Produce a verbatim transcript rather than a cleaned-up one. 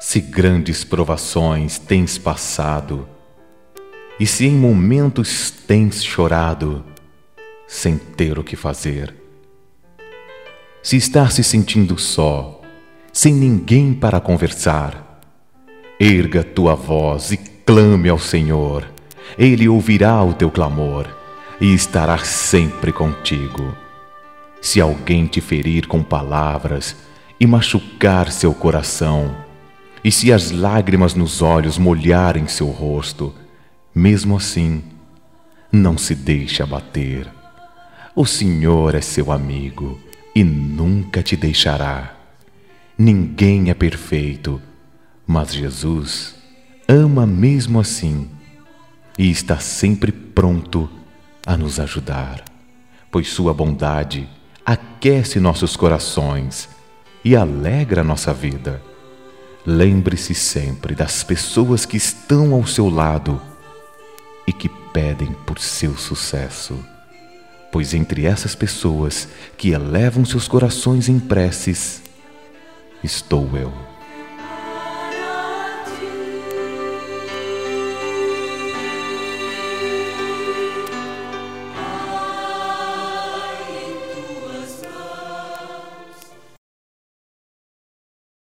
Se grandes provações tens passado, e se em momentos tens chorado, sem ter o que fazer, se estás se sentindo só, sem ninguém para conversar, erga tua voz e clame ao Senhor. Ele ouvirá o teu clamor e estará sempre contigo. Se alguém te ferir com palavras e machucar seu coração, e se as lágrimas nos olhos molharem seu rosto, mesmo assim, não se deixe abater. O Senhor é seu amigo e nunca te deixará. Ninguém é perfeito, mas Jesus ama mesmo assim e está sempre pronto a nos ajudar, pois sua bondade aquece nossos corações e alegra nossa vida. Lembre-se sempre das pessoas que estão ao seu lado e que pedem por seu sucesso, pois entre essas pessoas que elevam seus corações em preces, estou eu.